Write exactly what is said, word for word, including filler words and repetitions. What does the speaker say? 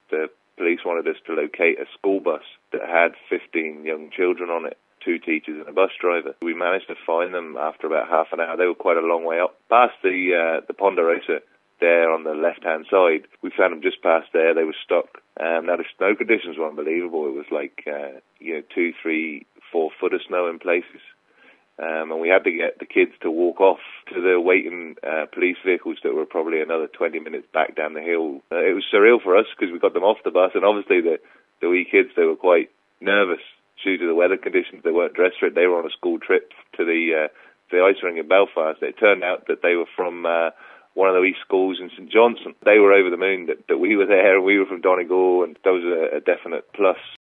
the police wanted us to locate a school bus that had fifteen young children on it, two teachers and a bus driver. We managed to find them after about half an hour. They were quite a long way up, past the uh, the Ponderosa there on the left-hand side. We found them just past there. They were stuck. Um, now, the snow conditions were unbelievable. It was like, uh, you know, two, three, four foot of snow in places. Um, and we had to get the kids to walk off to the waiting uh, police vehicles that were probably another twenty minutes back down the hill. Uh, it was surreal for us because we got them off the bus, and obviously the, the wee kids, they were quite nervous due to the weather conditions. They weren't dressed for it. They were on a school trip to the, uh, the ice rink in Belfast. It turned out that they were from uh, one of the wee schools in St Johnstone. They were over the moon that, that we were there, and we were from Donegal, and that was a, a definite plus.